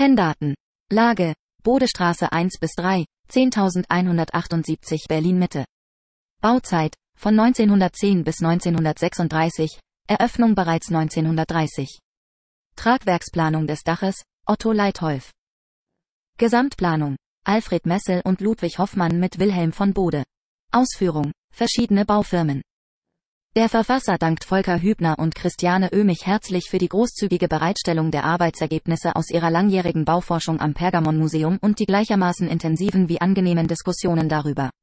Kenndaten. Lage: Bodestraße 1-3, 10.178 Berlin-Mitte. Bauzeit: von 1910 bis 1936, Eröffnung bereits 1930. Tragwerksplanung des Daches: Otto Leitholf. Gesamtplanung: Alfred Messel und Ludwig Hoffmann mit Wilhelm von Bode. Ausführung: verschiedene Baufirmen. Der Verfasser dankt Volker Hübner und Christiane Oehmich herzlich für die großzügige Bereitstellung der Arbeitsergebnisse aus ihrer langjährigen Bauforschung am Pergamonmuseum und die gleichermaßen intensiven wie angenehmen Diskussionen darüber.